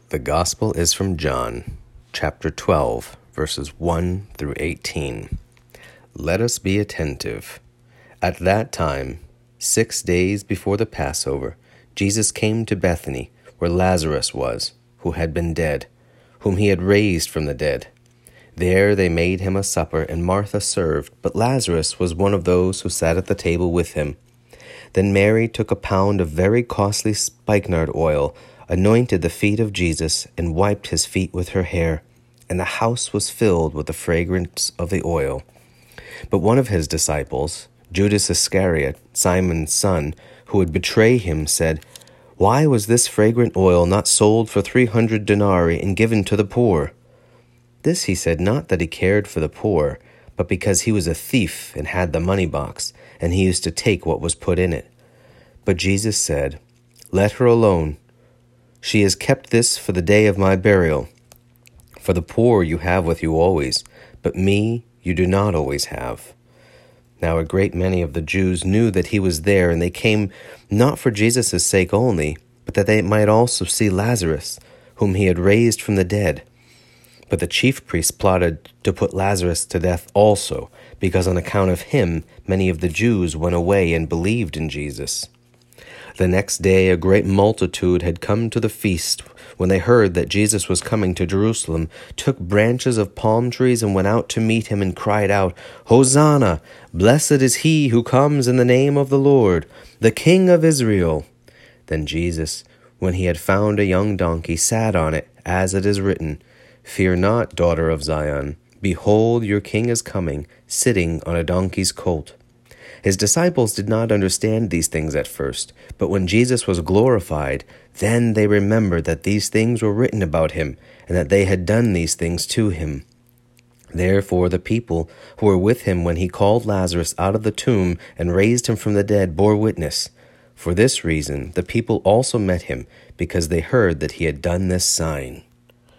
The Gospel is from John, chapter 12, verses 1 through 18. Let us be attentive. At that time, 6 days before the Passover, Jesus came to Bethany, where Lazarus was, who had been dead, whom he had raised from the dead. There they made him a supper, and Martha served, but Lazarus was one of those who sat at the table with him. Then Mary took a pound of very costly spikenard oil, anointed the feet of Jesus, and wiped his feet with her hair, and the house was filled with the fragrance of the oil. But one of his disciples, Judas Iscariot, Simon's son, who would betray him, said, "Why was this fragrant oil not sold for 300 denarii and given to the poor?" This he said not that he cared for the poor, but because he was a thief and had the money box, and he used to take what was put in it. But Jesus said, "Let her alone. She has kept this for the day of my burial. For the poor you have with you always, but me you do not always have." Now a great many of the Jews knew that he was there, and they came not for Jesus' sake only, but that they might also see Lazarus, whom he had raised from the dead. But the chief priests plotted to put Lazarus to death also, because on account of him many of the Jews went away and believed in Jesus. The next day a great multitude had come to the feast. When they heard that Jesus was coming to Jerusalem, took branches of palm trees and went out to meet him and cried out, "Hosanna! Blessed is he who comes in the name of the Lord, the King of Israel." Then Jesus, when he had found a young donkey, sat on it, as it is written, "Fear not, daughter of Zion. Behold, your king is coming, sitting on a donkey's colt." His disciples did not understand these things at first, but when Jesus was glorified, then they remembered that these things were written about him, and that they had done these things to him. Therefore the people who were with him when he called Lazarus out of the tomb and raised him from the dead bore witness. For this reason the people also met him, because they heard that he had done this sign.